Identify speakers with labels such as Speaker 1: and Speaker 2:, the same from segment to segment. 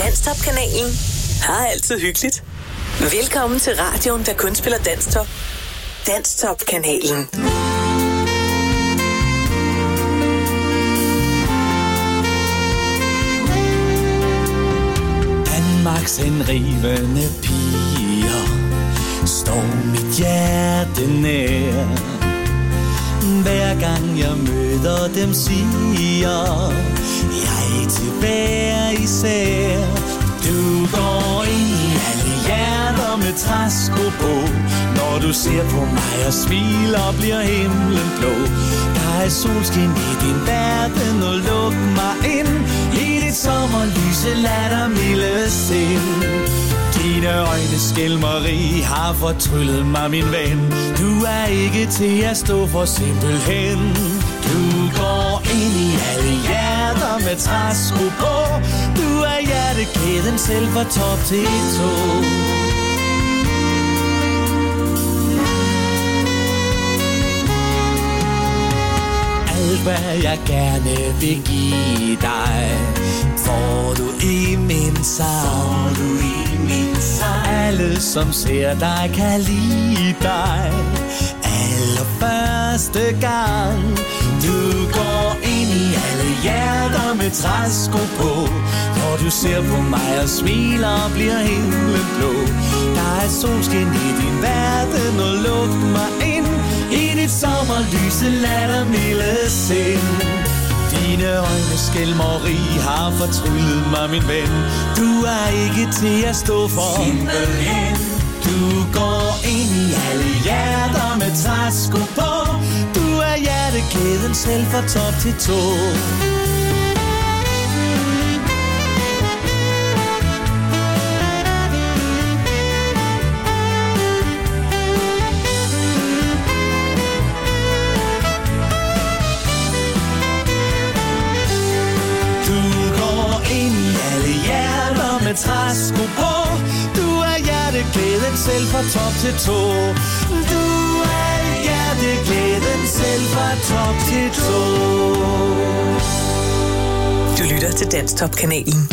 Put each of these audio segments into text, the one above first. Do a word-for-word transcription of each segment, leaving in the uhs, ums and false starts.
Speaker 1: Danstop-kanalen har altid hyggeligt. Velkommen til radioen, der kun spiller Danstop. Danstop-kanalen.
Speaker 2: Danmarks henrivende piger står mit hjerte nær. Hver gang jeg møder dem, siger jeg til hver især. Du går ind i alle hjerter med træsko på. Når du ser på mig og smiler, bliver himlen blå. Der er solskin i din verden, og luk mig ind i dit sommerlyse lattermilde sind. Dine øjne skælmeri har fortryllet mig, min ven. Du er ikke til at stå for simpelthen. Du går ind i alle hjerter med træsko på. Du er hjertekæden selv fra top til tå. Alt hvad jeg gerne vil give dig, får du i min sang. Du i min sang. Alle som ser dig kan lide dig allerførste gang. Du går ind i alle hjerter med træsko på. Når du ser på mig og smiler, bliver himlen blå. Der er solskin i din verden, og luk mig ind i dit sommerlyse lattermilde sind. Dine øjne skælmeri har fortryllet mig, min ven. Du er ikke til at stå for simpelthen. Du går ind i alle hjerter med træsko på. Du er hjertekæden selv fra top til tå. Træsko på. Du er hjertekæden selv fra top til tå. Du er hjertekæden selv fra top til tå.
Speaker 1: Du lytter til Danstop-kanalen.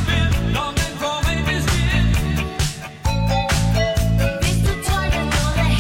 Speaker 3: Hvis du tror, jeg nåede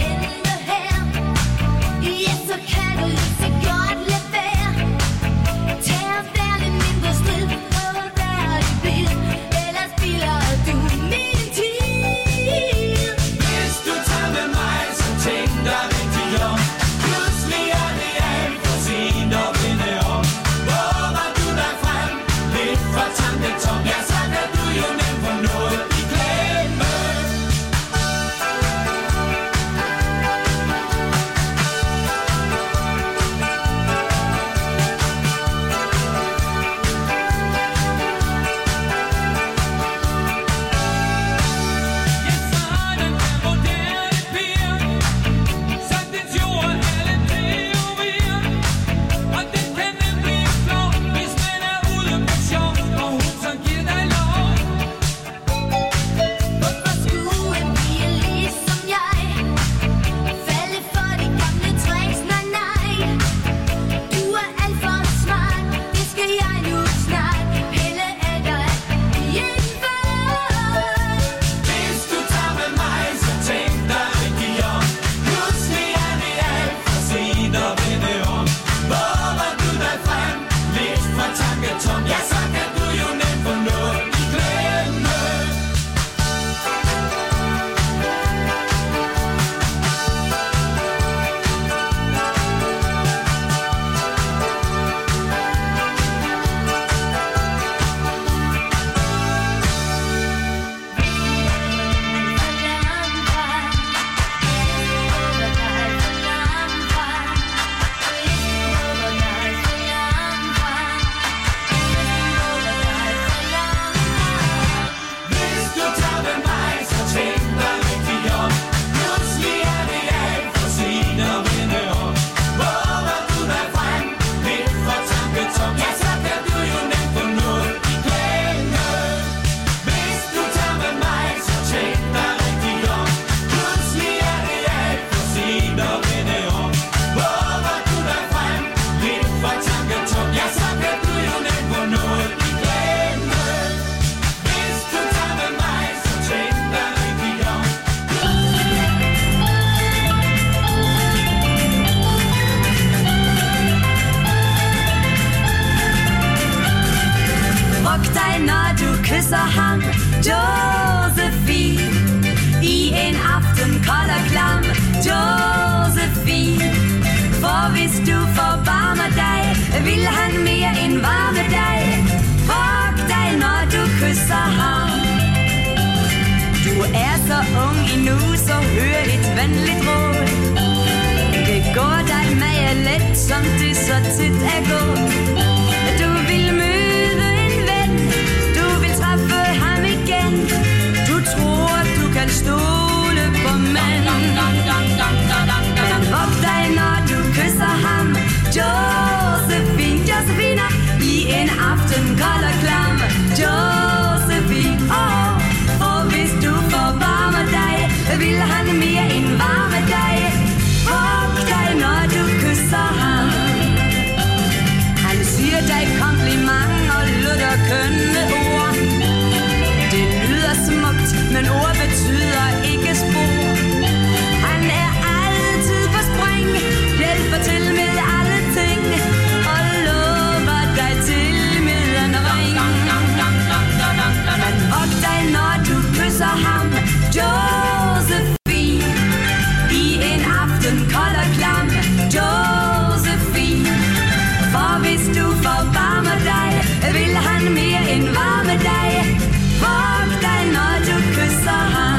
Speaker 3: kysser ham, Josephine. I en aften kold og klam, Josephine. For hvis du forbarmer dig, vil han mere end varme dig. Vogt dig, når du kysser ham. Du er så ung endnu, så hør et venligt råd. Det går dig med let, som det så tit er gået. Du vil møde en ven, du vil træffe ham igen. Du tror, du kan stole på mænd. Men vogt dig, når du kysser ham, Josephine, Josephine. I en aften kold og klam, Josephine. Oh, for hvis du forvarmer dig, vil han mere end varme dig. Vogt dig, når du kysser ham. Han siger dig kompliment og lutter kønne ord. Det lyder smukt, men ord betyder ikke spor. Han er altid på spring, hjælper til med alle ting og lover dig til med en ring. Men vogt dig, når du kysser ham, Josephine. I en aften kold og klam, Josephine. For hvis du forbarmer dig, vil han mere end varme dig. Vogt dig, når du kysser ham.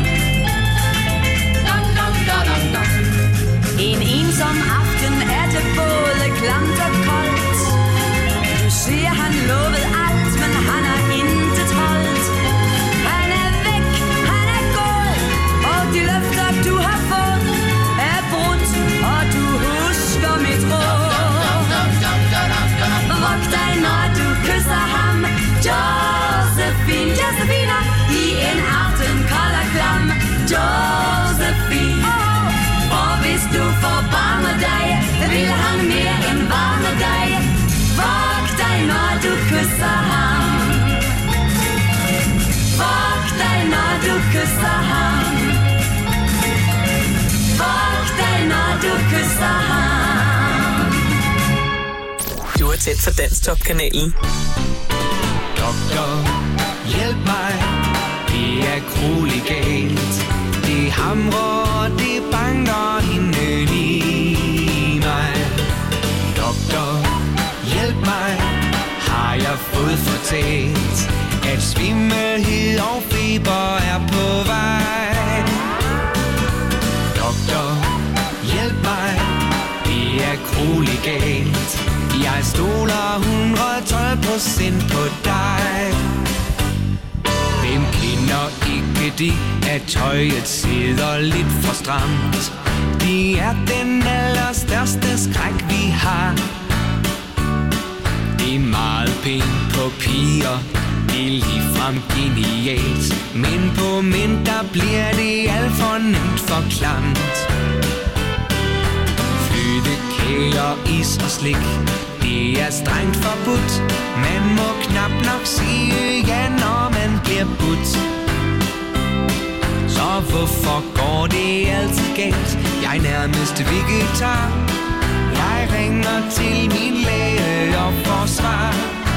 Speaker 3: En ensom aften er det både klamt og koldt. Du ser, han lovede alt, men han har intet holdt. Han er væk, han er gået, og de løfter, du har fået, er brudt, og du husker mit råd. Vogt dig, når du kysser ham, Josephine, Josephine. I en aften kold og klam, Josephine. Oh, for hvis du forbarmer dig, vil han mere end varme dig. Vogt dig, når du kysser ham. Vogt dig, når du kysser ham. Vogt dig, når du kysser ham.
Speaker 1: Du er tæt for Danstop-kanalen.
Speaker 2: Doktor, hjælp mig, det er grueligt galt. Det hamrer, det banker inden i mig. Doktor, hjælp mig, har jeg fået fortalt, at svimmelhed og feber er på vej. Doktor, hjælp mig, det er grueligt galt. Jeg stoler hundrede og tolv procent på dig. Hvem kender ikke de, at tøjet sidder lidt for stramt? De er den allerstørste skræk, vi har. Det er meget pænt på piger, det er ligefrem genialt. Men på mænd, der bliver det alt for nemt for klamt. Flødekager, is og slik, det er strengt forbudt. Man må knap nok sige ja, når man bliver budt. Så hvorfor går det altid galt? Jeg er nærmest vegetar. Jeg ringer til min læge og får svar.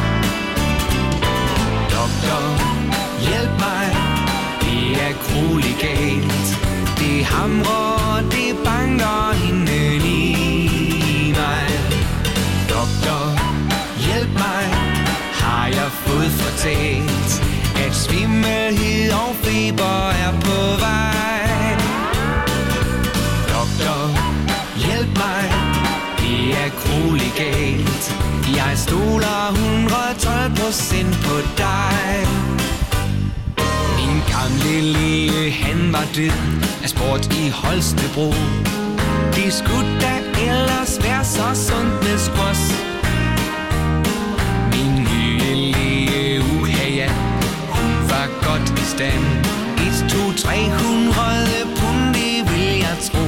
Speaker 2: Doktor, hjælp mig, det er grueligt galt. Det hamrer, det banker inden i mig. Doktor, hjælp mig, har jeg fået fortalt, at svimmelhed og feber er på vej. Doktor, hjælp mig, det er grueligt galt. Jeg stoler hundrede og tolv procent på dig. Min gamle læge, han var død af sport i Holstebro. Det skulle da ellers være så sundt med squash. Min nye læge, uha ja, hun var godt i stand. Et, to, tre hundrede pund, det vil jeg tro.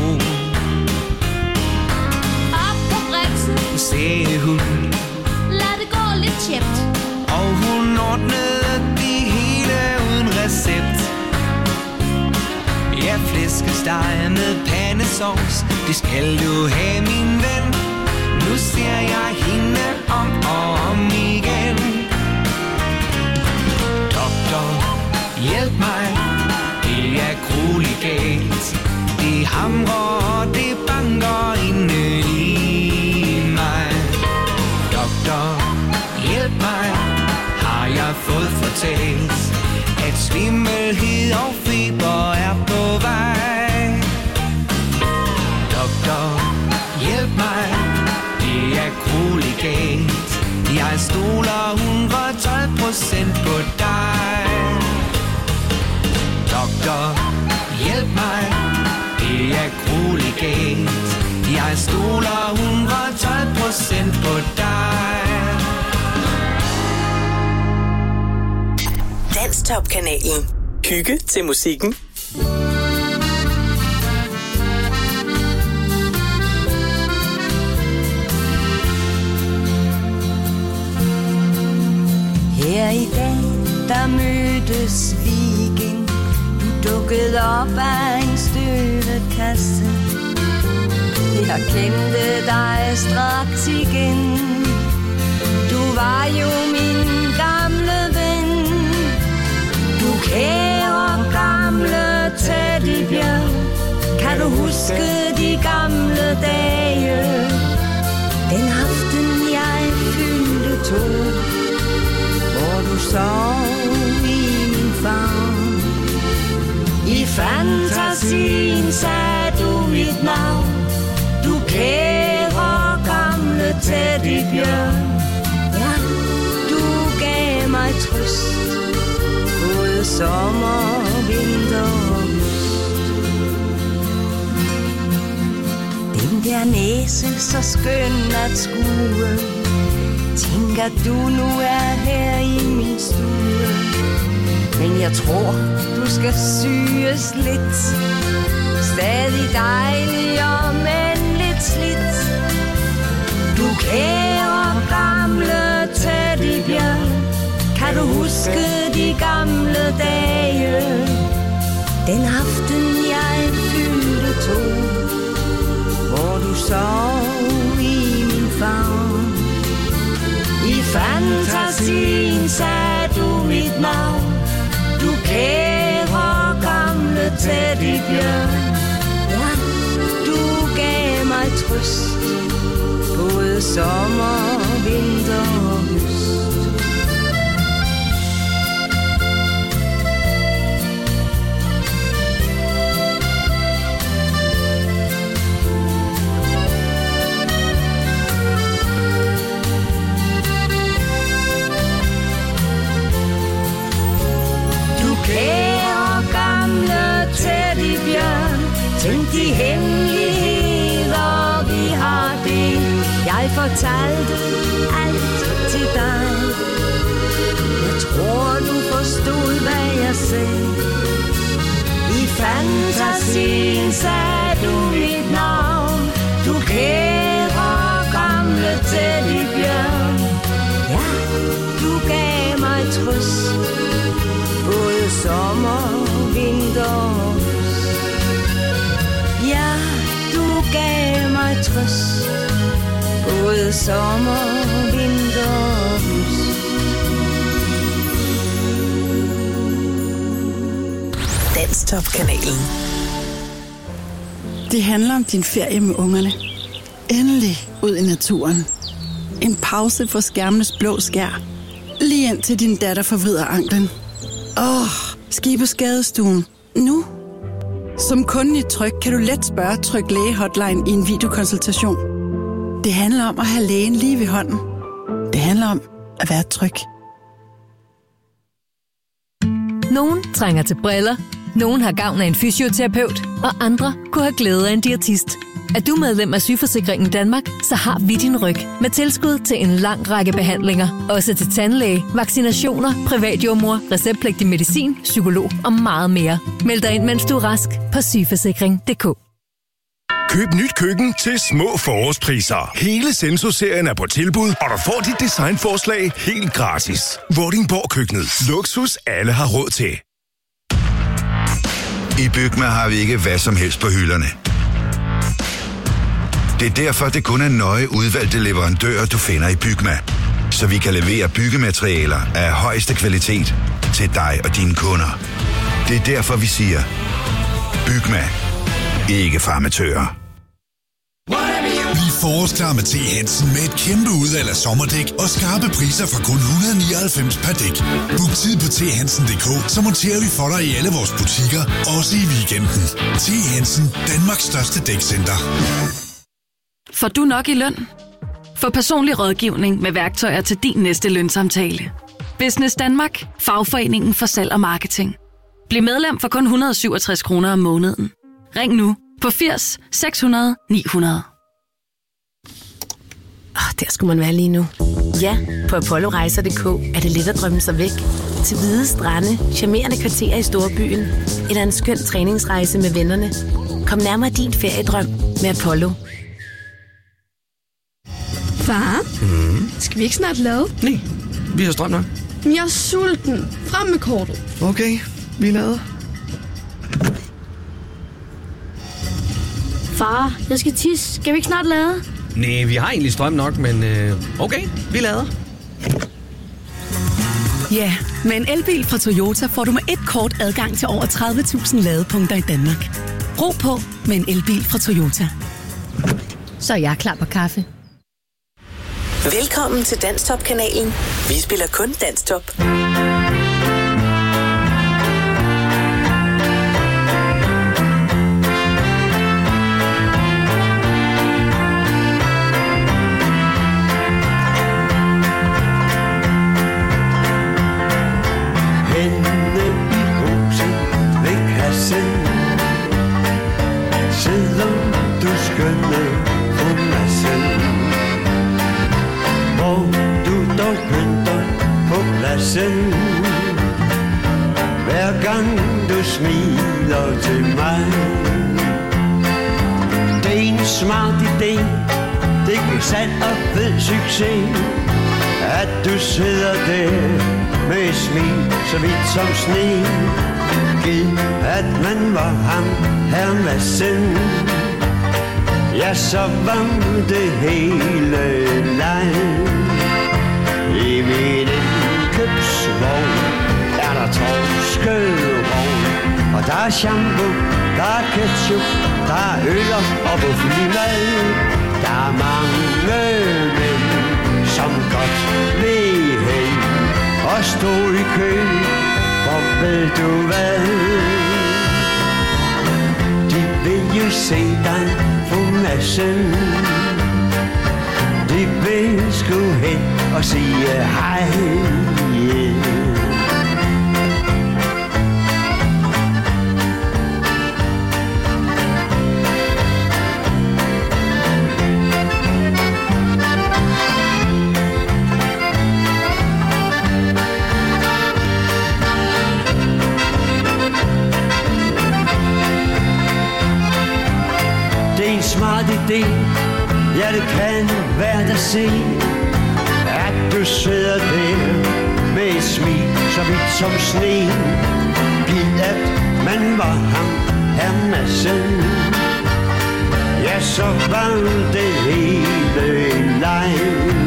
Speaker 4: Op på bremsen,
Speaker 2: sagde hun.
Speaker 4: lad det gå lidt tjept.
Speaker 2: Og hun ordnede det hele uden recept. Ja, flæskesteg med pandesovs, det skal du have, min ven. Nu ser jeg hende om og om igen. Dok
Speaker 5: Det hamrer, og det banker inde i mig. Doktor, hjælp mig, har jeg fået fortalt, at svimmelhed og feber er på vej. Doktor, hjælp mig, det er grueligt galt. Jeg stoler hundrede og tolv procent på dig. Doktor, hjælp mig, det er grueligt galt. Jeg stoler hundrede og tolv procent på dig.
Speaker 1: Danstop-kanalen. Hygge til musikken.
Speaker 3: Her i dag, der mødtes vi igen. Du dukkede op af en støvekasse. Jeg kendte dig straks igen. Du var jo min gamle ven. Du kære gamle teddybjørn. Kan du huske de gamle dage? Den aften jeg fyldte to, hvor du sov i min favn. I fantasien sagde du mit navn. Du kære gamle teddybjørn. Ja, du gav mig trøst, både sommer, vinter og høst. Den der næse så skøn at skue, tænker du nu er her i min stue. Men jeg tror du skal syes lidt. Stadig dejligere, men lidt slidt. Du kære gamle teddybjørn. Kan du huske de gamle dage? Den aften jeg fyldte to, hvor du sov i min favn. I fantasien sagde du mit navn. Du kære gamle teddybjørn. Ja, du gav mig trøst, både sommer, vinter og høst. Kære gamle teddybjørn, tænk de hemmeligheder vi har delt. Jeg fortalte alt til dig. Jeg tror du forstod hvad jeg sagde. I fantasien sagde du mit navn. Du kære gamle teddybjørn. Ja, du gav mig trøst, både sommer, vinter og høst. Ja, du gav mig trøst, både sommer, vinter og høst.
Speaker 1: Danstop-kanalen.
Speaker 6: Det handler om din ferie med ungerne. Endelig ud i naturen. En pause for skærmenes blå skær. Lige ind til din datter forvrider anklen. Åh, oh, skal I på skadestuen? Nu? Som kunde i Tryg kan du let spørge Tryg Læge Hotline i en videokonsultation. Det handler om at have lægen lige ved hånden. Det handler om at være tryg.
Speaker 7: Nogen trænger til briller, nogen har gavn af en fysioterapeut, og andre kunne have glæde af en diætist. Er du medlem af Sygeforsikringen Danmark, så har vi din ryg med tilskud til en lang række behandlinger. Også til tandlæge, vaccinationer, privatjordmor, receptpligtig medicin, psykolog og meget mere. Meld dig ind, mens du er rask på sygeforsikring punktum d k.
Speaker 8: Køb nyt køkken til små forårspriser. Hele Senso-serien er på tilbud, og du får dit designforslag helt gratis. Vordingborg Køkkenet. Luksus alle har råd til.
Speaker 9: I Bygma har vi ikke hvad som helst på hylderne. Det er derfor, det kun er nøje udvalgte leverandører, du finder i Bygma. Så vi kan levere byggematerialer af højeste kvalitet til dig og dine kunder. Det er derfor, vi siger, Bygma. ikke farmatører.
Speaker 10: Bliv forårsklar med T. Hansen med et kæmpe udvalg af sommerdæk og skarpe priser fra kun et hundrede og nioghalvfems per dæk. Book tid på t hansen punktum d k, så monterer vi for dig i alle vores butikker, også i weekenden. T. Hansen, Danmarks største dækcenter.
Speaker 11: Får du nok i løn? Få personlig rådgivning med værktøjer til din næste lønsamtale. Business Danmark, fagforeningen for salg og marketing. Bliv medlem for kun et hundrede og syvogtres kroner om måneden. Ring nu på firs seks hundrede ni hundrede.
Speaker 12: Oh, der skulle man være lige nu. Ja, på apollo rejser punktum d k er det let at drømme sig væk. Til hvide strande, charmerende kvarterer i storbyen, eller en skøn træningsrejse med vennerne. Kom nærmere din feriedrøm med Apollo.
Speaker 13: Far,
Speaker 14: Mm.
Speaker 13: skal vi ikke snart lade?
Speaker 14: Nej, vi har strøm nok.
Speaker 13: Men jeg er sulten. Frem med kortet.
Speaker 14: Okay, vi lader.
Speaker 13: Far, jeg skal tisse. Skal vi ikke snart lade?
Speaker 14: Nej, vi har egentlig strøm nok, men øh, okay, vi lader.
Speaker 15: Ja, med en elbil fra Toyota får du med et kort adgang til over tredive tusind ladepunkter i Danmark. Ro på med en elbil fra Toyota.
Speaker 7: Så er jeg klar på kaffe.
Speaker 1: Velkommen til Danstop-kanalen. Vi spiller kun Danstop.
Speaker 16: Hver gang du smiler til mig. Det er en smart idé, det kan sand og fed succes, at du sidder der med et smil så vidt som sne. Giv at man var ham her Madsen, ja så var det hele leg. I min indkøbsvogn er der torskerogn, og der er shampoo, der er ketchup, der er øller og buffelimad. Der er mange mænd, som godt vil hen og stå i kø, for ved du hvad? De vil jo se dig på massen. De vil sgu hen og sige hej, yeah. Det er en smart idé, ja, det kan være at se, at du sidder der med et smil så vidt som sne. Giv at man var ham her Madsen, ja, så var det hele en leg.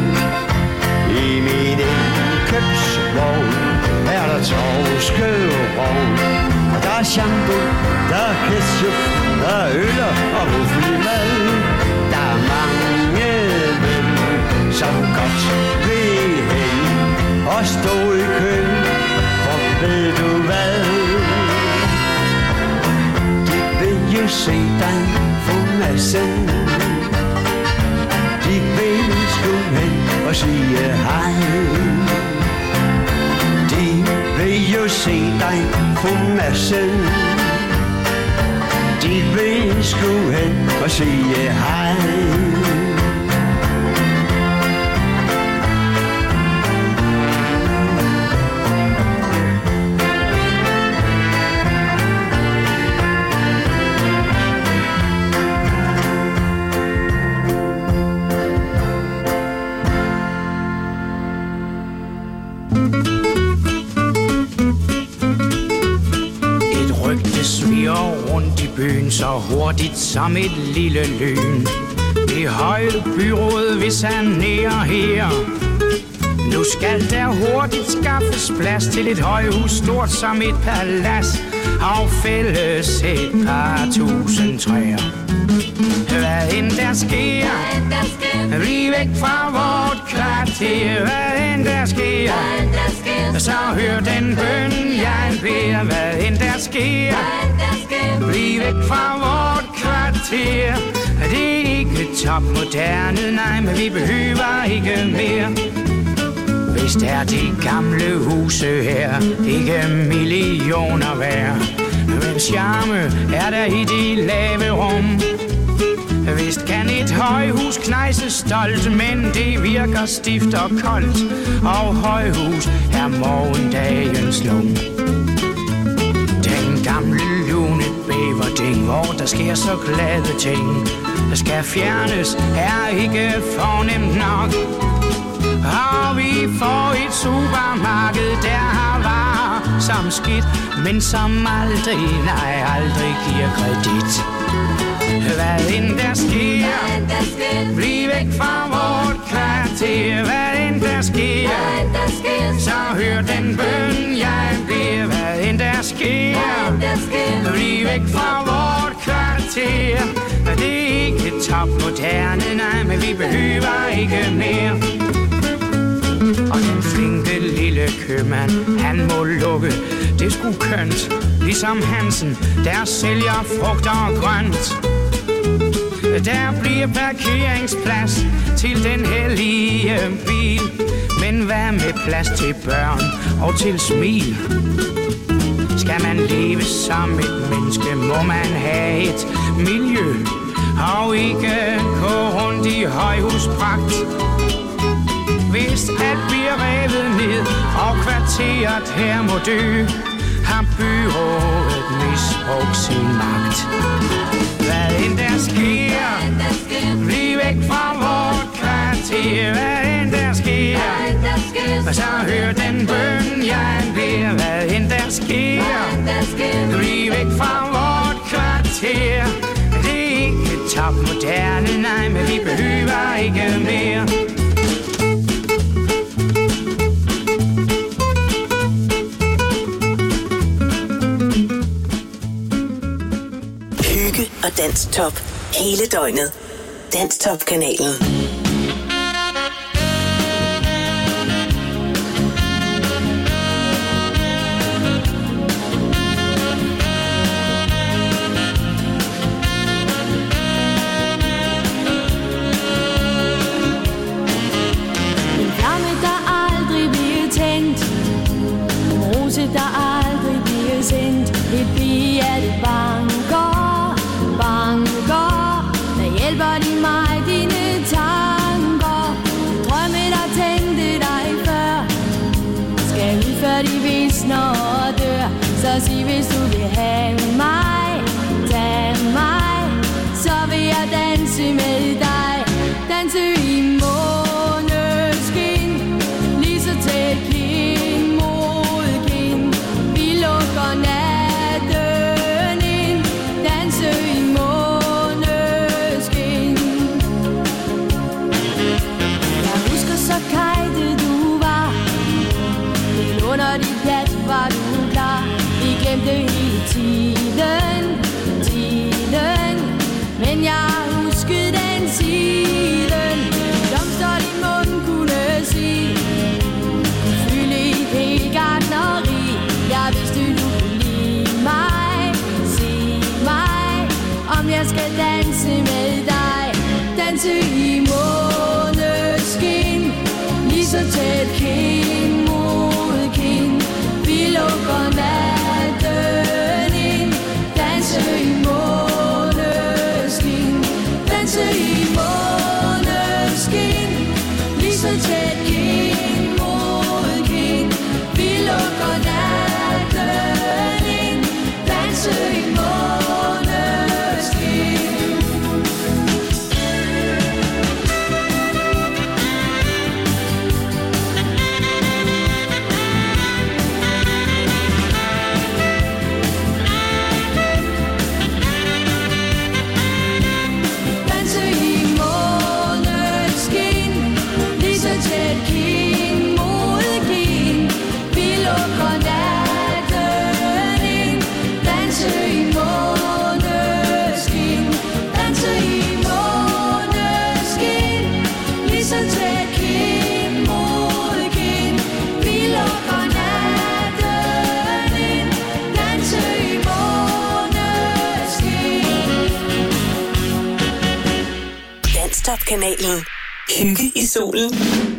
Speaker 16: I min indkøbsvogn er der torskerogn, og der er shampoo, der er ketchup, der er øller og buffelimad. Der er mange mænd, som godt vil hen og stå i kø, for ved du hvad? De vil jo se dig på massen. De vil sgu hen og sige hej. De vil jo se dig på massen. De vil sgu hen og sige hej.
Speaker 17: Byen så hurtigt som et lille lyn. Det høje byråd vil sanere her. Nu skal der hurtigt skaffes plads til et højhus stort som et palads, og fælles et par tusind træer. Hvad end der sker, bliv væk fra vort kvarter. Hvad end der sker, så hør den bøn jeg beder. Hvad end der sker, bliv væk fra vort kvarter. Det er ikke topmoderne, nej, men vi behøver ikke mere. Hvis er de gamle huse her ikke millioner værd, men charme er der i de lave rum. Vist kan et højhus knejse stolt, men det virker stift og koldt, og højhus er morgendagens lum. Den gamle lune bæverding, hvor der sker så glade ting, der skal fjernes, er ikke fornemt nok. Og vi får et supermarked, der har varer som skidt, men som aldrig, nej, aldrig giver kredit. Hvad end der sker, bliv væk fra vort kvarter. Hvad end der sker, så hør den bøn jeg beder. Hvad end der sker, bliv væk fra vort kvarter. Det er ikke topmoderne, nej, men vi behøver ikke mere. Og den flinke lille købmand, han må lukke, det sgu kønt. Ligesom Hansen, der sælger frugter og grønt. Der bliver parkeringsplads til den hellige bil, men hvad med plads til børn og til smil? Skal man leve som et menneske, må man have et miljø, og ikke gå rundt i højhuspragt. Hvis alt bliver revet ned, og kvarteret her må dø, har byrådet misbrugt sin magt. Hvad end der sker, bliv væk fra vort kvarter. Hvad end der sker, så hør den bøn jeg beder. Hvad end der sker, bliv væk fra vort kvarter. Det er ikke topmoderne, nej, men vi behøver ikke mere.
Speaker 1: Og Danstop hele døgnet. Danstop-kanalen.
Speaker 4: En flamme, der aldrig bliver tændt. En rose, der aldrig bliver sendt. Et bihjerte banker. Banker, der hjælper de mig dine tanker. Drømme, der tændte dig før, skal ud før de visner og dør. Så sig, hvis du vil have mig, tag mig, så vil jeg danse med dig. Danse i måneskin, lige så tæt kind mod kind. Vi lukker natten ind, danse i måneskin. Jeg husker så kajte du var, helt under dit plat var du klar. Vi glemte hele tiden, tiden, men jeg huskede den siden. Blomster din mund kunne sige, fylde i et helt gartneri. Jeg vidste du kunne lide mig, sig mig, om jeg skal danse med dig. Danse i måneskin, lige så tæt kind mod kind. Vi lukker natten ind, danse i måneskin. Danse i måneskin, lige så tæt kind mod kind. Vi lukker natten ind, danse i måneskin.
Speaker 1: Danstop-kanalen. Hygge i solen.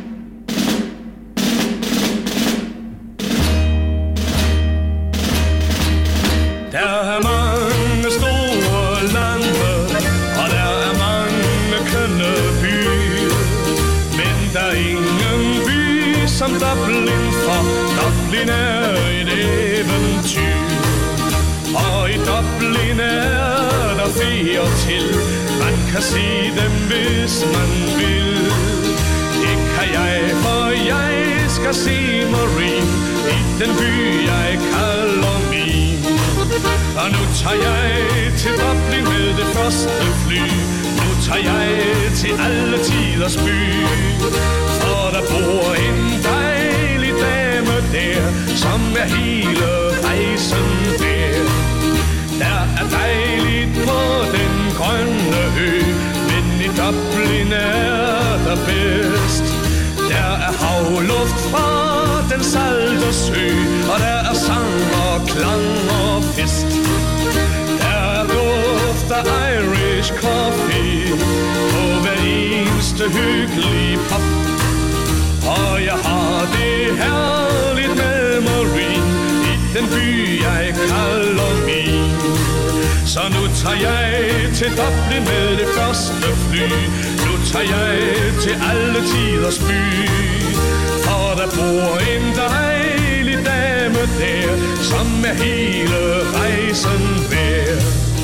Speaker 18: Der er mange store lande, og der er mange kønne byer. Men der er ingen by som Dublin, for Dublin er et eventyr. Og i Dublin er der flere til, man kan se dem hvis man vil. Det kan jeg, for jeg skal se Marine i den by jeg kalder min. Og nu tager jeg til Dublin med det første fly. Nu tager jeg til alle tiders by. For der bor en dejlig dame der, som er hele rejsen der. Der er dejligt på den grønne ø, men i Dublin er der bedst. Der er havluft fra den salte sø, og der er sang og klang og fest. Der er duft af Irish coffee på hver eneste hyggelige pop. Og jeg har det herligt med Marine i den by jeg kalder min. Så nu tager jeg til Dublin med det første fly. Nu tager jeg til alle tiders by. For der bor en dejlig dame der, som er hele rejsen værd.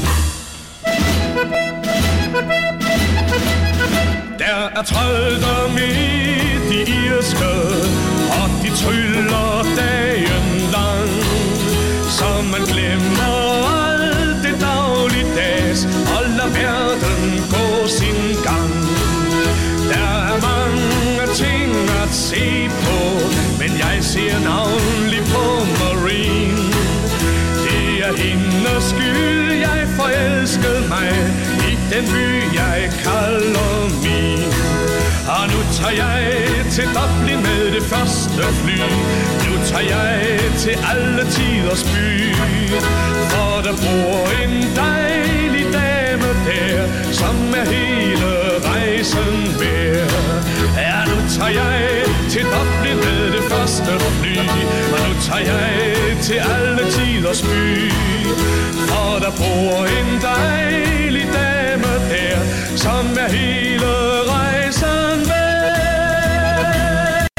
Speaker 18: Der er trolddom i de irske, og de tryller dagen lang. Så man glemmer alt det dagligdags, og lader verden gå sin gang. Der er mange ting at se på, men jeg ser navnlig på Marine. Det er hendes skyld, jeg forelskede mig i den by, jeg kalder min. Og nu tager jeg til Dublin med det første fly. Nu tager jeg til alle tiders by. For der bor en dejlig dame der, som er hele rejsen værd. Ja, nu tager jeg til Dublin med det første fly. Og nu tager jeg til alle tiders by. For der bor en dejlig dame der, som er hele rejsen værd.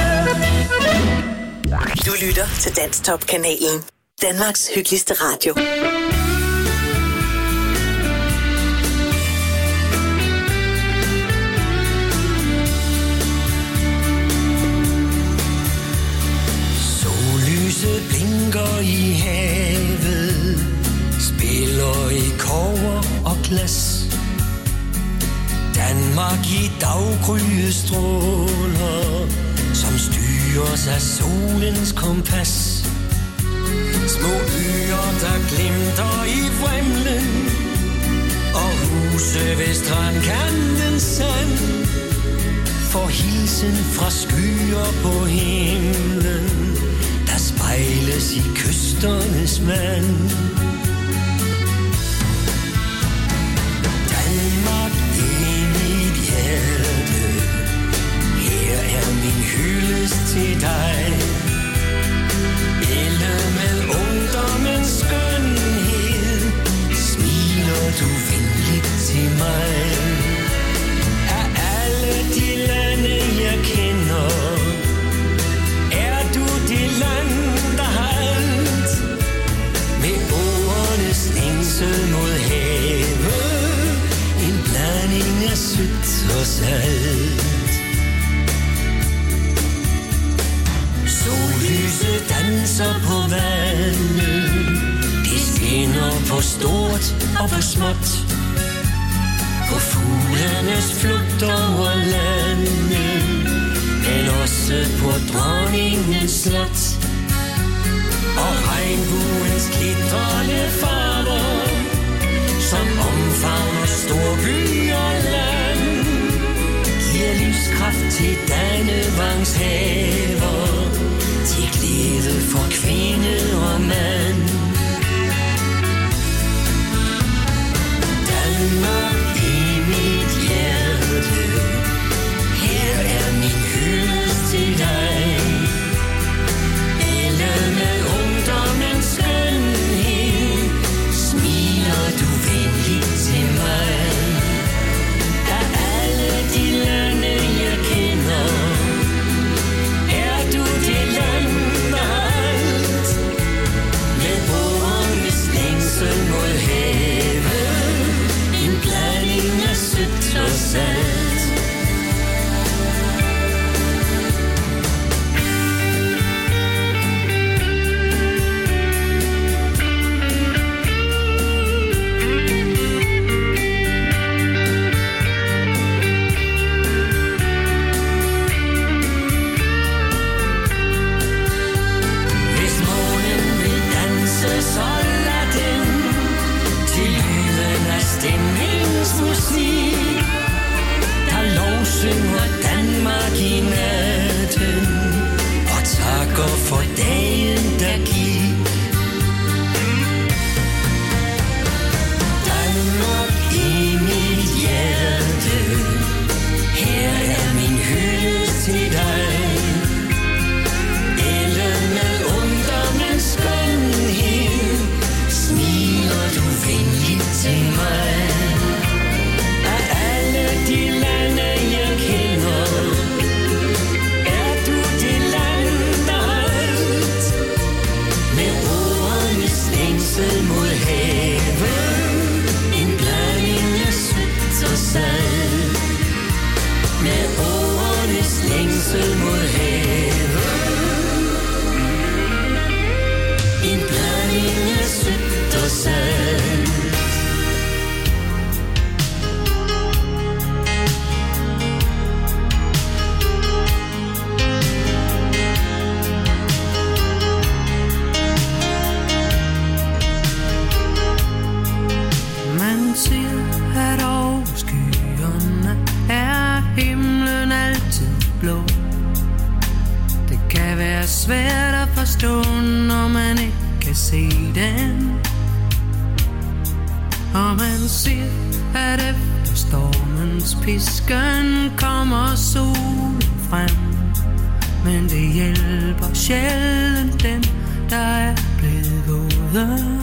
Speaker 1: Du lytter til Danstop-kanalen. Danmarks hyggeligste radio.
Speaker 2: Sollyset blinker i havet, spiller i kobber og glas. Danmark i daggry stråler, som styres af solens kompas. Små øer, der glimter i vrimlen, og huse ved strandkanten sand. For hilsen fra skyer på himlen, der spejles i kysternes vand. Danmark i mit hjerte, her er min hyldest til dig. Elle med ungdommens skønhed, smiler du venligt til mig. Af alle de lande jeg kender, er du det land, der har alt. Med årenes længsel mod havet, en blanding af sødt og salt. Sollyset danser på vandet, det skinner på stort og på småt. På fuglenes flugt over landet, men også på dronningens slot. Og regnbuens glitrende farver, som omfavner storby og land, giver livskraft til Dannevangs haver, til glæde for kvinde og mand. Danmark i mit hjerte,
Speaker 19: blå. Det kan være svært at forstå, når man ikke kan se den. Og man siger, at efter stormens pisken kommer solen frem. Men det hjælper sjældent den, der er blevet våde.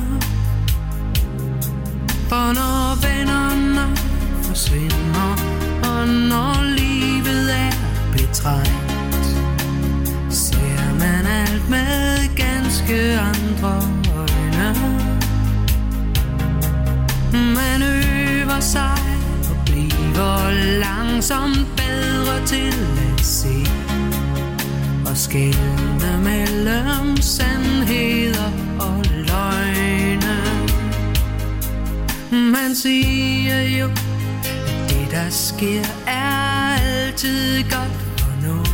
Speaker 19: For når vennerne forsvinder, og når livet er betrængt, ser man alt med ganske andre øjne. Man øver sig og bliver langsomt bedre til at se og skelne mellem sandheder og løgne. Man siger jo, at det der sker er altid godt for noget.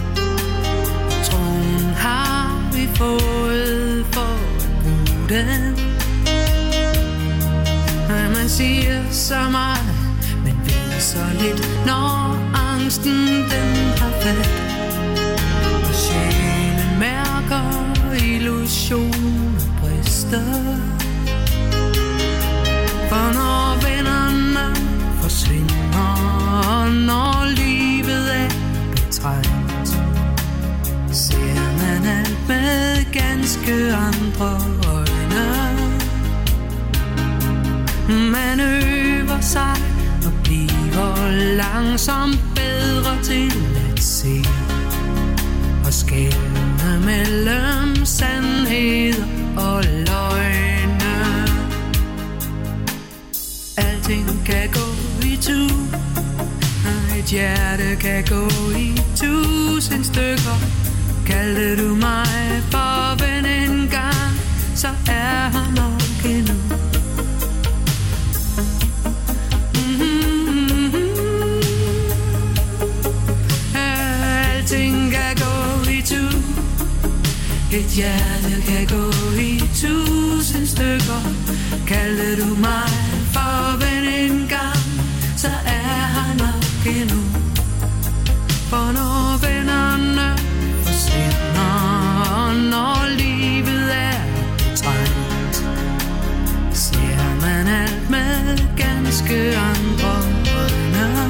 Speaker 19: Troen har vi fået for at bruge den. Man siger så meget, men ved så lidt, når angsten den har fat. Og sjælen mærker illusioner brister. For når vennerne forsvinder, og når livet er betrængt, ser man alt med ganske andre øjne. Man øver sig og bliver langsomt bedre til at se og skelne mellem sandheder og løgne. Alting kan gå i tu, og et hjerte kan gå i tusind stykker. Kaldte du mig for ven en gang, så er han nok endnu. Et hjerte kan gå i tusind stykker. Kaldte du mig for ven en gang, så er han nok endnu. For når vennerne forsvinder, og når livet er betrængt, ser man alt med ganske andre øjne.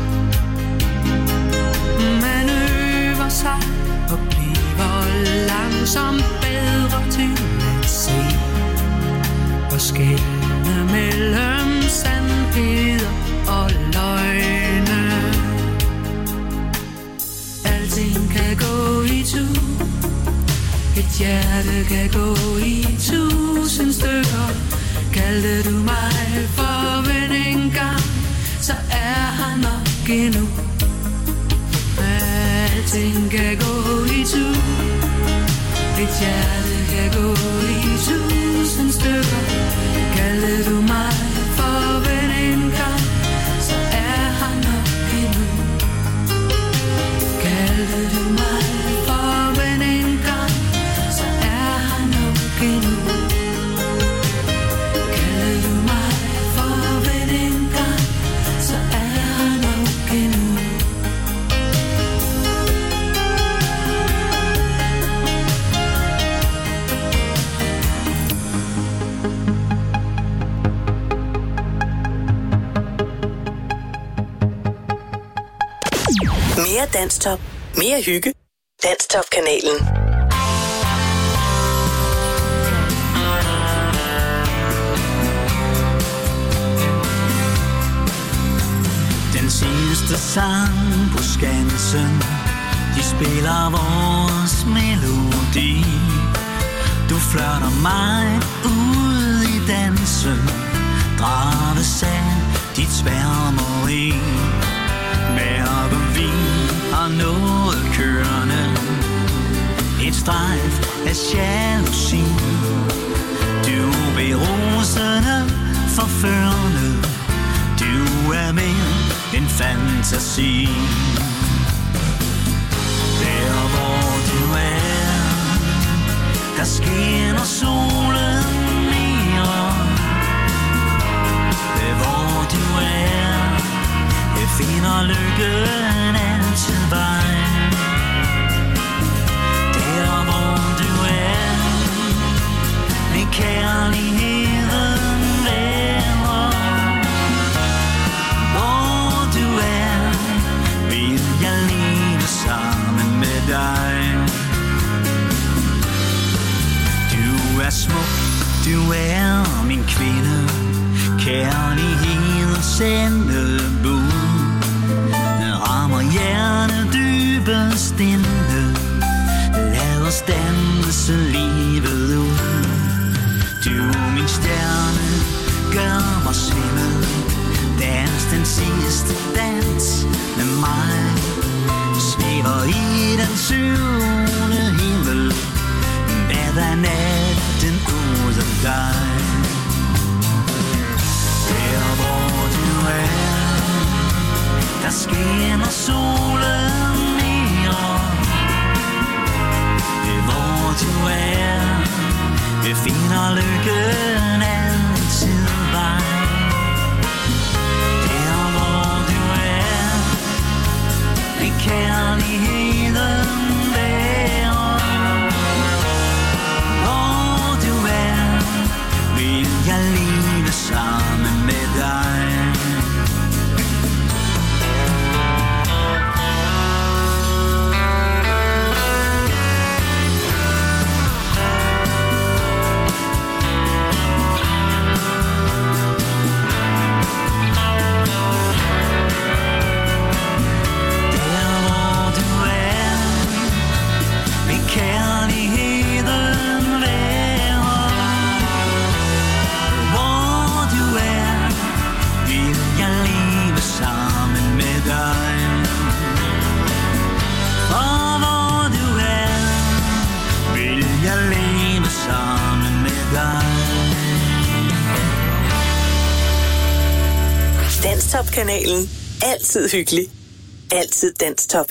Speaker 19: Man øver sig og bliver langsomt bedre til at se og skelne mellem sandheder og løgne. Alting kan gå i tu, et hjerte kan gå i tusind stykker. Kaldte du mig for ven en gang, så er han nok endnu. Alting kan gå i tu, et hjerte kan gå i tusind stykker. Kaldte du mig for ven en gang, så er han nok endnu. Kaldte du mig for ven en gang, så er han nok endnu. Kaldte du mig for ven en gang, så er han nok endnu.
Speaker 1: Mere Danstop. Mere hygge. Danstop-kanalen.
Speaker 2: Den sidste sang på Skansen, de spiller vores melodi. Du flørter mig ud i dansen, drages af dit sværmeri. Mærke vin har noget kørende, et strejf af jalousi. Du er berusende, forførende, du er mere end fantasi. Der hvor du er, der skinner solen mere. Der hvor du er, jeg finder lykken altid vej. blinde bud rammer hjernet dybest inde. Lad os danse livet ud. Du, min stjerne, gør mig svimmel. Dans den sidste dans med mig. Svæver i den syvende himmel. Bader natten uden dig. Der hvor du er, der skinner solen mere. Hvor du er, vi finder lykken altid vej. Der hvor du er, vil kærligheden være. Hvor du er, vil jeg leve sammen med dig.
Speaker 1: Danstop-kanalen. Altid hyggelig. Altid Danstop.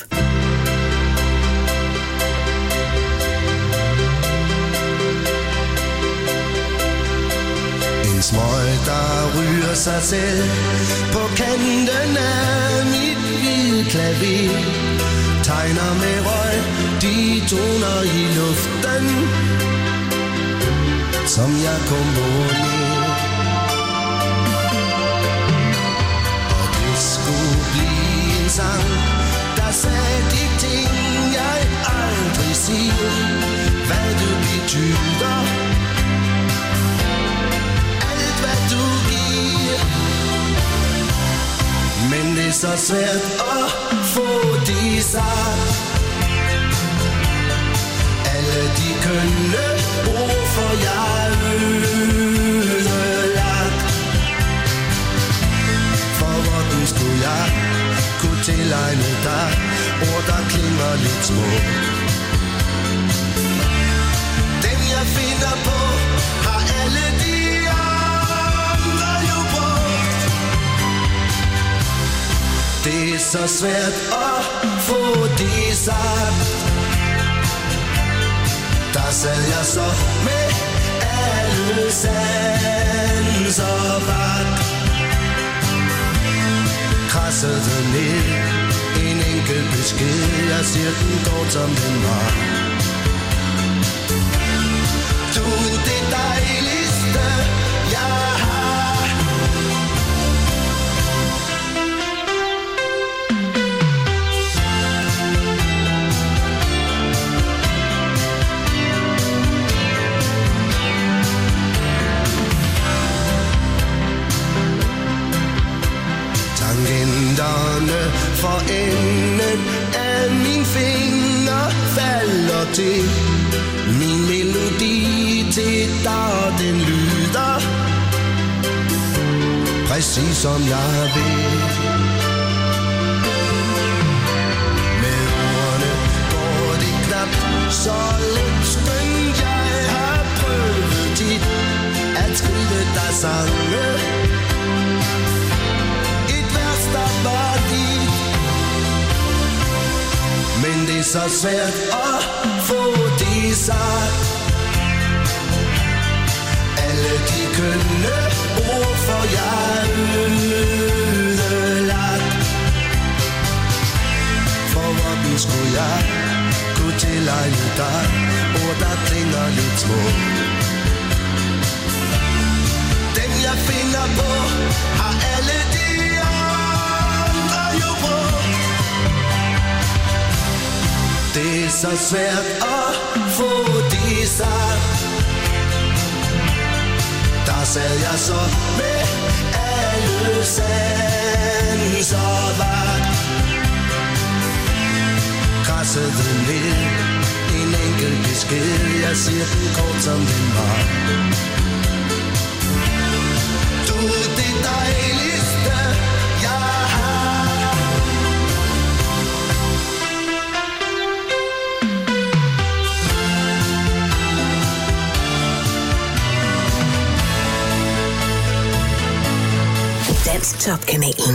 Speaker 20: En smøg, der ryger sig selv på kanten af mit hvide klaver. Tegner med røg, de toner i luften, som jeg komponerer. Sang, der sagde de ting, jeg aldrig siger. Hvad du betyder, alt hvad du giver. Men det er så svært at få de sagt. Alle de kønne ord for jeg ødelagt. For hvordan skulle jeg kunne tilegne dig ord, der klinger lidt små. Dem jeg finder på, har alle de andre jo brugt. Det er så svært at få det sagt. Der sad jeg så med alle sanser vagt. Krassede ned en enkelt besked, jeg siger den går som den var. Du er det dejligste, jeg har. Tangenterne for enden af min finger falder til. Min melodi til dig, den lyder præcis som jeg vil. Med ordene går det knap så let, skønt jeg har prøvet tit at skrive dig sange. Men det er så svært at få det sagt. Alle de kønne ord for jeg ødelagt. For hvordan skulle jeg kunne tilegne dig ord, der klinger lidt små. Dem jeg finder på, har alle de andre jo brugt. Det er så svært at få det sagt. Der sad jeg så med alle sanser. faxede ned. En enkelt besked, jeg siger den kort som den var. Du er det dejligste, jeg har.
Speaker 1: Danstop-kanalen.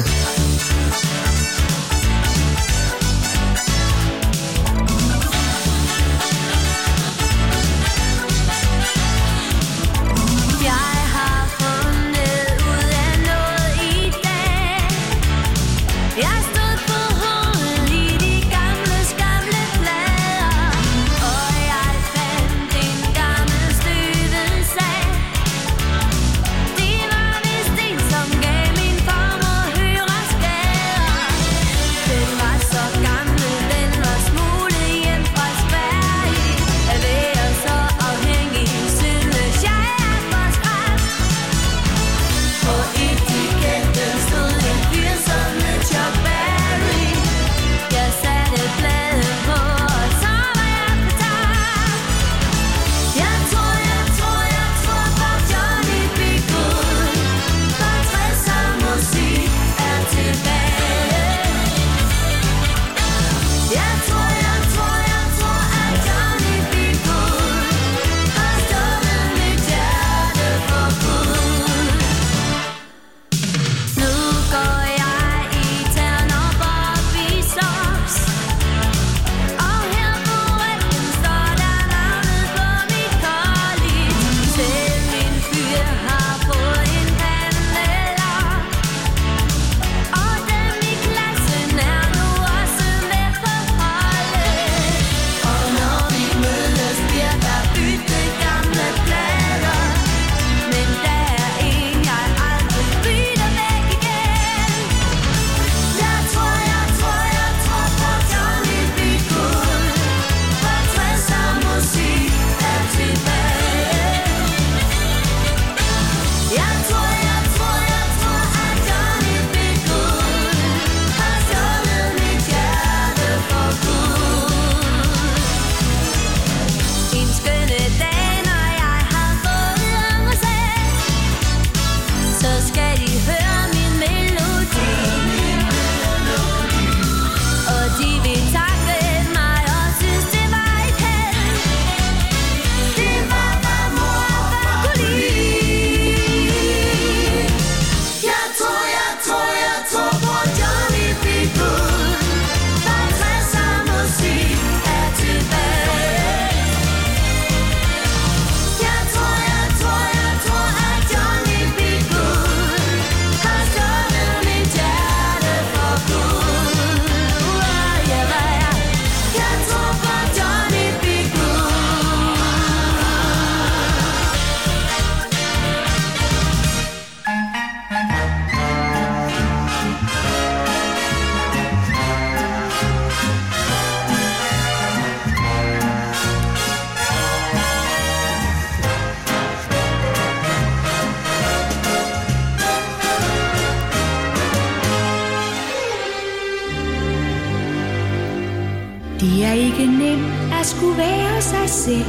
Speaker 3: Det er ikke nemt at skulle være sig selv,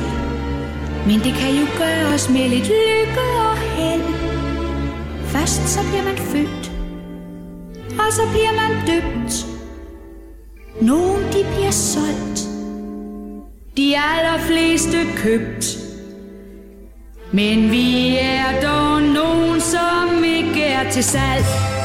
Speaker 3: men det kan jo gøres med lidt lykke og held. Først så bliver man født, og så bliver man døbt. Nogle de bliver solgt, de allerfleste købt. Men vi er dog nogen, som ikke er til salg.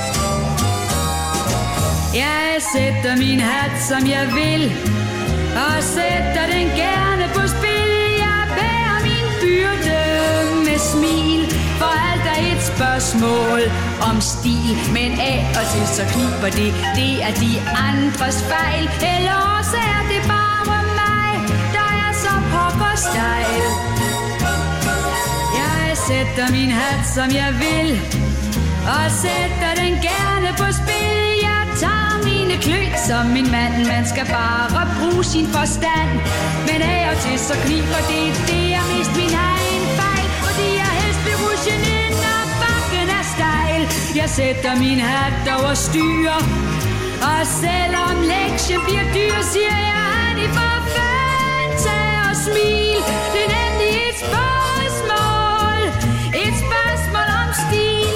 Speaker 3: Jeg sætter min hat, som jeg vil, og sætter den gerne på spil. Jeg bærer min byrde med smil, for alt er et spørgsmål om stil. Men af og til så kniber det, det er de andres fejl. Eller også er det bare mig, der er så pokkerstejl. Jeg sætter min hat, som jeg vil, og sætter den gerne på spil. Jeg tager mine kløt som min mand, man skal bare bruge sin forstand. Men af og til så kniber det, det er mest min egen fejl, fordi jeg helst vil rushe ned, når bakken er stejl. Jeg sætter min hat over styr, og selvom lektien bliver dyr, siger jeg Annie, for fanden, tag og smil. Det er nemlig et spørgsmål, et spørgsmål om stil.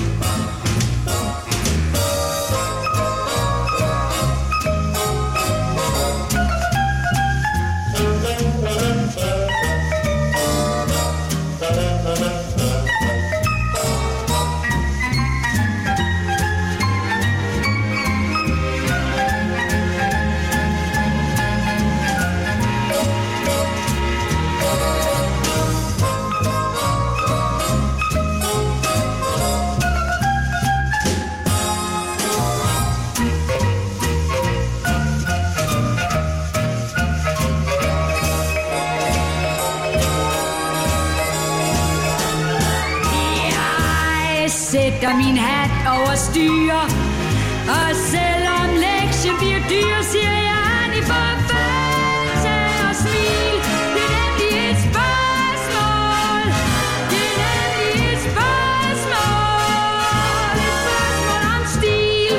Speaker 3: Sætter min hat over styr, og selvom lektien bliver dyr, siger jeg, Annie, for fanden, tag og smil. Det er nemlig et spørgsmål, det er nemlig et spørgsmål, et spørgsmål om stil.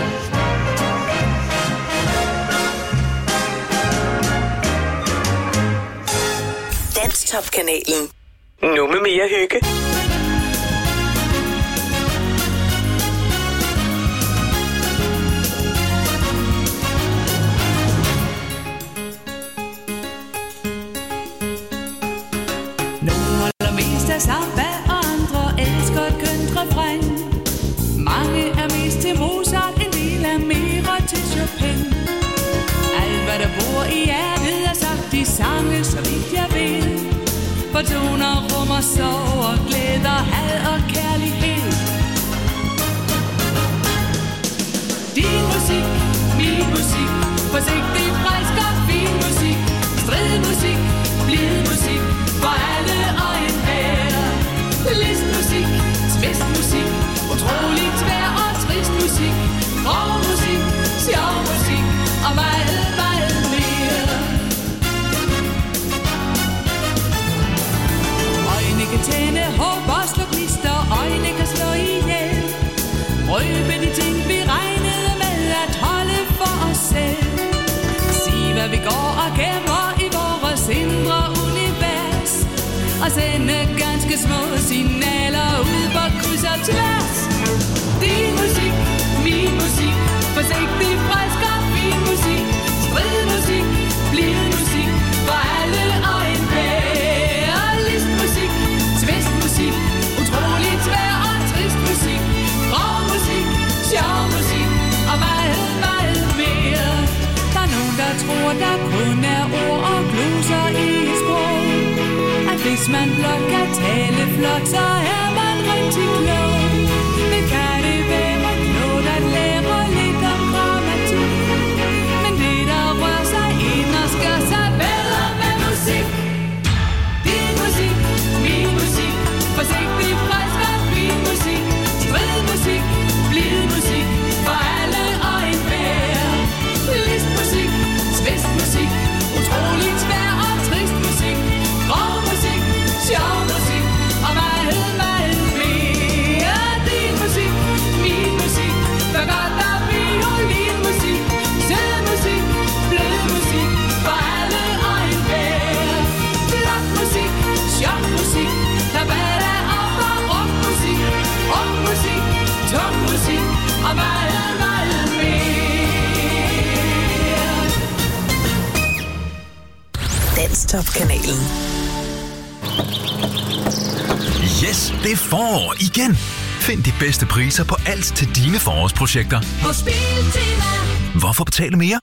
Speaker 1: Danstop-kanalen. Nu med mere hygge.
Speaker 19: Samba og andre elsker et kønt refræn. Mange er mest til Mozart, en del er mere til Chopin. Alt hvad der bor i hjertet er sagt i sange, så vidt jeg ved. For toner rummer sorg og glæder, had og kærlighed. Din musik, min musik, forsigtig, frisk og fin musik. Stridmusik, blid musik, for alle og enhver. Listmusik, tvistmusik, utrolig tvær og trist musik. Grov musik, sjov musik og meget, meget mere. Øjne kan tænde håb og slå gnister, øjne kan slå ihjel. Røbe de ting vi regnede med at holde for os selv. Sig hvad vi går og gemmer i vores indre univers, og sende ganske små signaler ud på kryds og tværs. Din musik, min musik, forsigtig, frisk og fin musik. Stridmusik, blid musik, for alle og enhver. Listmusik, tvistmusik, utrolig tvær og trist musik. Grov musik, sjov musik og meget, meget mere. Der er nogen, der tror, der kun er ord og gloser i et sprog. Hvis man blot kan tale flot, så er man rigtig klog. Men kan det være klogt at lære lidt om grammatik? Men det der rører sig ind og skal sig bedre med musik. Din musik, min musik, forsigtig, frisk og fin musik. Stridmusik, blid musik, for alle og enhver. Listmusik, tvistmusik, utrolig tvær og trist musik. Grov musik, sjov musik og meget, meget mere. Din musik, min musik, for godt der violinmusik. Sød musik, blød musik, for alle og enhver. Flot musik, sjov musik, der bader op og rock musik. Rock musik, tung musik og meget, meget mere.
Speaker 1: Danstop-kanalen.
Speaker 21: Yes, det er forår igen. Find de bedste priser på alt til dine forårsprojekter.
Speaker 3: Hos Biltema.
Speaker 21: Hvorfor betale mere?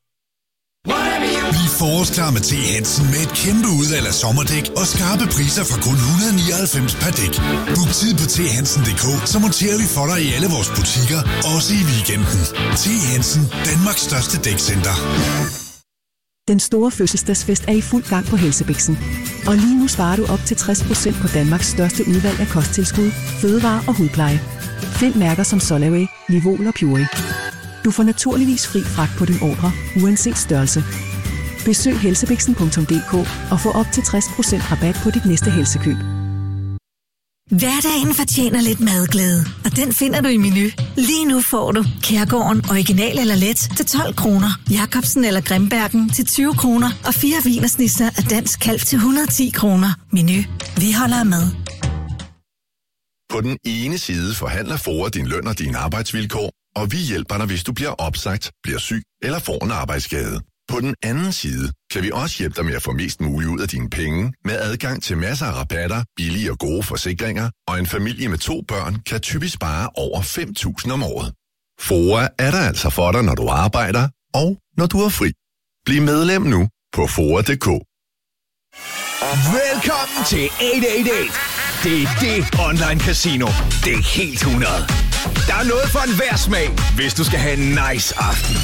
Speaker 10: Bliv forårsklar med T. Hansen med et kæmpe udvalg af sommerdæk og skarpe priser fra kun et hundrede og nioghalvfems per dæk. Book tid på t hansen punktum d k, så monterer vi for dig i alle vores butikker, også i weekenden. T. Hansen, Danmarks største dækcenter.
Speaker 22: Den store fødselsdagsfest er i fuld gang på Helsebiksen. Og lige nu sparer du op til tres procent på Danmarks største udvalg af kosttilskud, fødevarer og hudpleje. Find mærker som Solaway, Livol og Puree. Du får naturligvis fri fragt på din ordre, uanset størrelse. Besøg helsebiksen punktum d k og få op til tres procent rabat på dit næste helsekøb.
Speaker 5: Hverdagen fortjener lidt madglæde, og den finder du i Menu. Lige nu får du Kærgården original eller let til tolv kroner, Jacobsen eller Grimbergen til tyve kroner og fire wienersnitzer af dansk kalv til et hundrede og ti kroner. Menu. Vi holder af mad.
Speaker 6: På den ene side forhandler FOA din løn og dine arbejdsvilkår, og vi hjælper dig, hvis du bliver opsagt, bliver syg eller får en arbejdsskade. På den anden side kan vi også hjælpe dig med at få mest muligt ud af dine penge, med adgang til masser af rabatter, billige og gode forsikringer, og en familie med to børn kan typisk spare over fem tusind om året. FOA er der altså for dig, når du arbejder, og når du er fri. Bliv medlem nu på F O A punktum d k.
Speaker 23: Velkommen til otte otte otte. Det er det online casino. Det er helt hundrede. Der er noget for enhver smag, hvis du skal have en nice aften.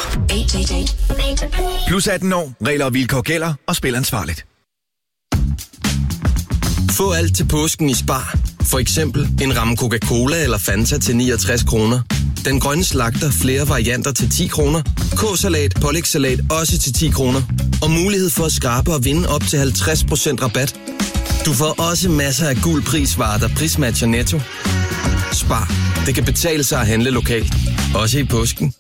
Speaker 23: Plus atten år, regler og vilkår gælder, og spil ansvarligt.
Speaker 24: Få alt til påsken i Spar. For eksempel en ramme Coca-Cola eller Fanta til niogtres kroner. Den grønne slagter flere varianter til ti kroner. K-salat, pålægssalat også til ti kroner. Og mulighed for at skrabe og vinde op til halvtreds procent rabat. Du får også masser af gul prisvarer, der prismatcher Netto. Spar. Det kan betale sig at handle lokalt. Også i påsken.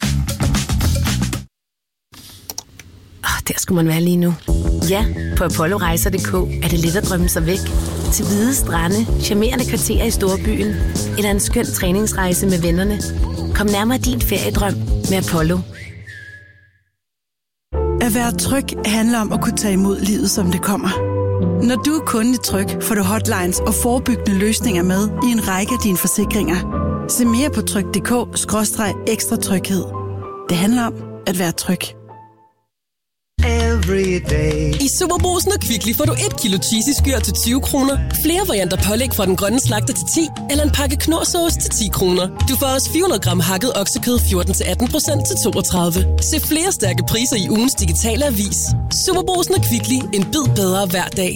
Speaker 12: Oh, der skulle man være lige nu. Ja, på apollorejser punktum d k er det let at drømme sig væk. Til hvide strande, charmerende kvarterer i storbyen, eller en skøn træningsrejse med vennerne. Kom nærmere din feriedrøm med Apollo.
Speaker 25: At være tryg handler om at kunne tage imod livet, som det kommer. Når du er kunde i Tryg, får du hotlines og forebyggende løsninger med i en række af dine forsikringer. Se mere på tryg punktum d k skråstreg ekstra tryghed. Det handler om at være tryg.
Speaker 26: I Superbrugsen og Kvickly får du et kilo cheesy skyr til tyve kroner, flere varianter pålæg fra den grønne slagter til ti, eller en pakke knorrsauce til ti kroner. Du får også fire hundrede gram hakket oksekød fjorten til atten procent til toogtredive. Se flere stærke priser i ugens digitale avis. Superbrugsen og Kvickly. En bid bedre hver dag.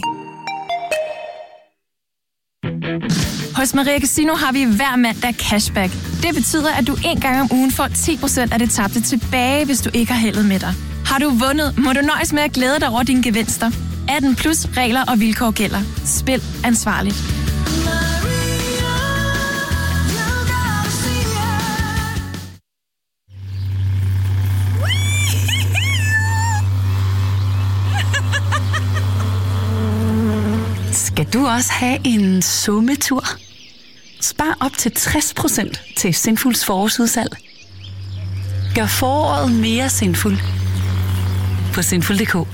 Speaker 27: Hos Maria Casino har vi hver mandag cashback. Det betyder, at du en gang om ugen får ti procent af det tabte tilbage, hvis du ikke har heldet med dig. Har du vundet, må du nøjes med at glæde dig over dine gevinster. atten plus regler og vilkår gælder. Spil ansvarligt.
Speaker 15: Skal du også have en summetur? Spar op til tres procent til Sinfuls forårsudsalg. Gør foråret mere sinfuld på sinful punktum d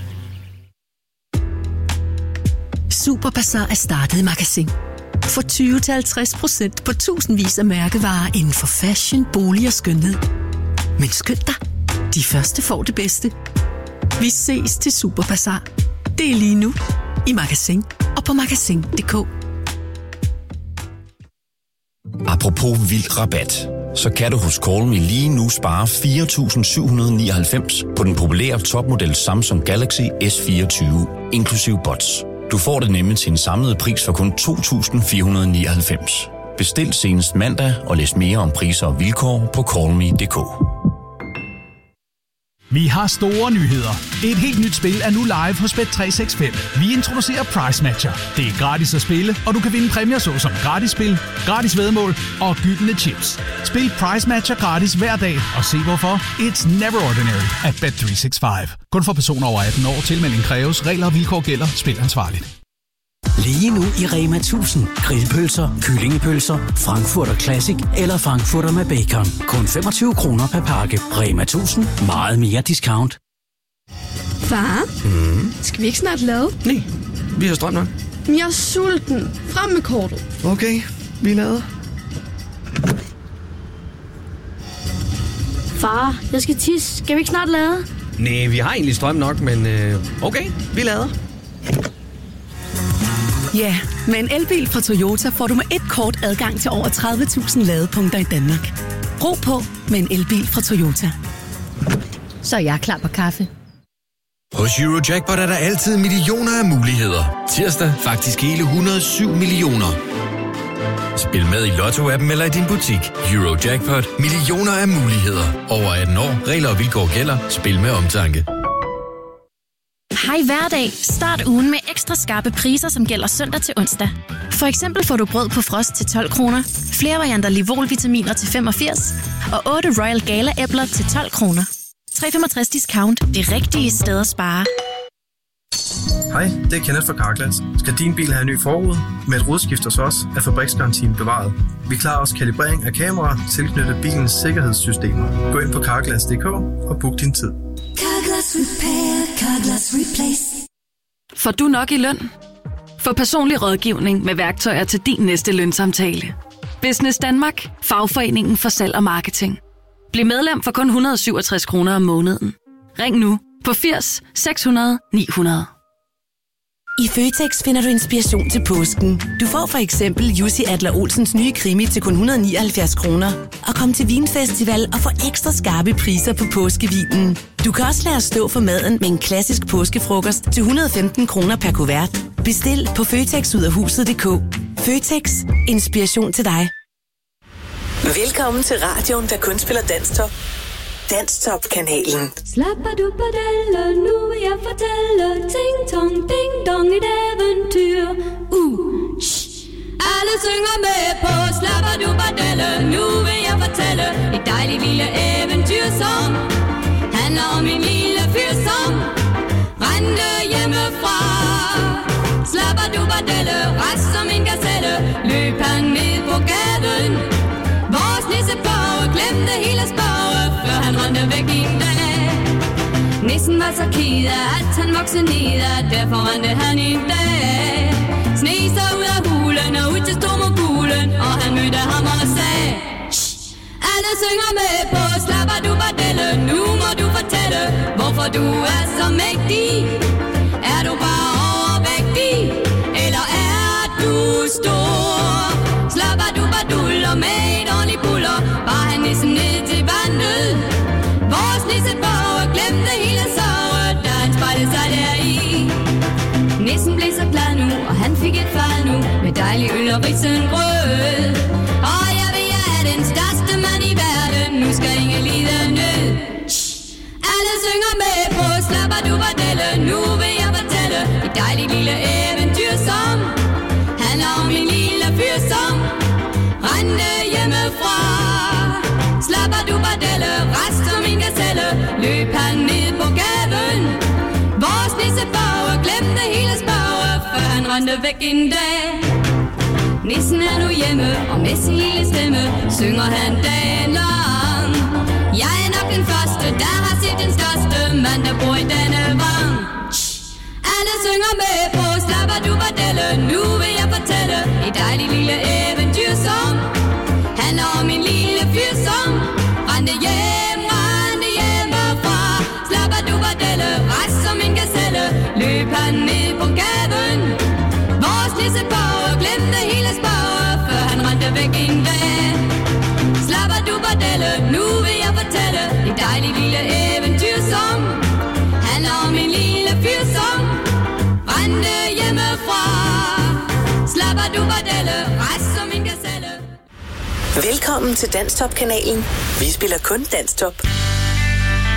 Speaker 15: k.
Speaker 5: Superbazar er startet i Magasin. For tyve til halvtreds procent på tusindvis af mærkevarer inden for fashion, bolig og skønhed. Men skynd dig, de første får det bedste. Vi ses til Superbazar. Det er lige nu i Magasin og på magasin punktum d k.
Speaker 28: Apropos vild rabat, så kan du hos Call Me lige nu spare fire tusind syv hundrede nioghalvfems på den populære topmodel Samsung Galaxy S fireogtyve, inklusiv bots. Du får det nemlig til en samlet pris for kun to tusind fire hundrede nioghalvfems. Bestil senest mandag og læs mere om priser og vilkår på call me punktum d k.
Speaker 29: Vi har store nyheder. Et helt nyt spil er nu live hos Bet tre seks fem. Vi introducerer Price Matcher. Det er gratis at spille, og du kan vinde præmier såsom gratis spil, gratis væddemål og gyldne chips. Spil Price Matcher gratis hver dag, og se hvorfor. It's never ordinary at Bet tre seks fem. Kun for personer over atten år. Tilmelding kræves. Regler og vilkår gælder. Spil ansvarligt.
Speaker 30: Lige nu i Rema tusind. Grillpølser, kyllingepølser, Frankfurter Classic eller Frankfurter med bacon. Kun femogtyve kroner per pakke. Rema tusind. Meget mere discount.
Speaker 13: Far,
Speaker 14: Mm.
Speaker 13: skal vi ikke snart lade?
Speaker 14: Nej, vi har strøm nok.
Speaker 13: Men jeg er sulten. Frem med kortet.
Speaker 14: Okay, vi lader.
Speaker 13: Far, jeg skal tisse. Skal vi ikke snart lade?
Speaker 14: Nej, vi har egentlig strøm nok, men øh, okay, vi lader.
Speaker 15: Ja, med en elbil fra Toyota får du med et kort adgang til over tredive tusind ladepunkter i Danmark. Ro på med en elbil fra Toyota.
Speaker 7: Så er jeg klar på kaffe.
Speaker 21: Hos Eurojackpot er der altid millioner af muligheder. Tirsdag faktisk hele et hundrede og syv millioner. Spil med i Lotto-appen eller i din butik. Eurojackpot. Millioner af muligheder. Over atten år. Regler og vilkår gælder. Spil med omtanke.
Speaker 27: Hej Dej hverdag. Start ugen med ekstra skarpe priser, som gælder søndag til onsdag. For eksempel får du brød på frost til tolv kroner, flere varianter Livol-vitaminer til femogfirs og otte Royal Gala-æbler til tolv kroner. tre komma femogtres discount. Det rigtige sted at spare.
Speaker 2: Hej, det er Kenneth fra Carglass. Skal din bil have en ny forrude? Med et rodskift hos os er fabriksgarantien bevaret. Vi klarer også kalibrering af kameraer tilknyttet bilens sikkerhedssystemer. Gå ind på carglass punktum d k og book din tid.
Speaker 3: Carglass Repair, Carglass Replace.
Speaker 15: Får du nok i løn? Få personlig rådgivning med værktøjer til din næste lønsamtale. Business Danmark, fagforeningen for salg og marketing. Bliv medlem for kun et hundrede og syvogtres kroner om måneden. Ring nu på firs seks hundrede ni hundrede.
Speaker 12: I Føtex finder du inspiration til påsken. Du får for eksempel Jussi Adler Olsens nye krimi til kun et hundrede og nioghalvfjerds kroner. Og kom til Vinfestival og få ekstra skarpe priser på påskevinen. Du kan også lade os stå for maden med en klassisk påskefrokost til et hundrede og femten kroner per kuvert. Bestil på føtex ud af huset punktum d k. Føtex. Inspiration til dig.
Speaker 1: Velkommen til radioen, der kun spiller Danstop. Danstop-kanalen.
Speaker 3: Slapper du padelle, nu vil jeg fortælle. Ting tong, ding dong, et eventyr. Uh, shh. Alle synger med på slapper du padelle, nu vil jeg fortælle. Et dejligt lille eventyr, som handler om en lille fyr, som rendte hjemmefra. Slapper du padelle, rest som en gazelle, løb han ned på gaden. Vores nissebage glemte hele spage, før han rendte væk en dag. Nissen var så ked af, at han voksede ned af, derfor rendte han en dag. Sne sig ud af hulen og ud til stormogulen, og han mødte ham og sagde: Shh, alle synger med på slapper du padelle, nu må du fortælle, hvorfor du er så mægtig. Er du bare overvægtig, eller er du stor? Slapper du baduller med et ordentligt buller, var han nissen ned til vandet. Vores nissebage glemte hele sorgen, da han spejlede sig deri. Nissen blev så glad nu, og han fik et fad nu, med dejlig øl og risengrød. Og jeg ved, jeg er den største mand i verden, nu skal ingen lide nød. Shh. Alle synger med på slapper du padelle, nu vil jeg fortælle et dejligt lille eventyr, som handler om en lille fyr, som rendte hjemmefra. Slapper du padelle, rest som en gazelle, løb han ned på gaden. Vores nissebage glemte hele spage, før han rendte væk en dag. Nissen er nu hjemme, og med sin lille stemme synger han dagen lang. Jeg er nok den første, der har set den største mand, der bor i denne vang. Alle synger med på slapper du padelle, nu vil jeg fortælle et dejligt lille eventyr, som handler om en lille fyr, som rendte hjem, rendte hjemmefra. Slapper du padelle, rest som en gazelle, løb han ned på gaden. Vores nissebage glemte hele spage, før han rendte væk en dag. Slapper du padelle, nu vil jeg fortælle et dejligt lille eventyr, som handler om en lille fyr, som rendte hjemmefra. Slapper du padelle, rest som en gazelle.
Speaker 1: Velkommen til Danstop-kanalen. Vi spiller kun Danstop.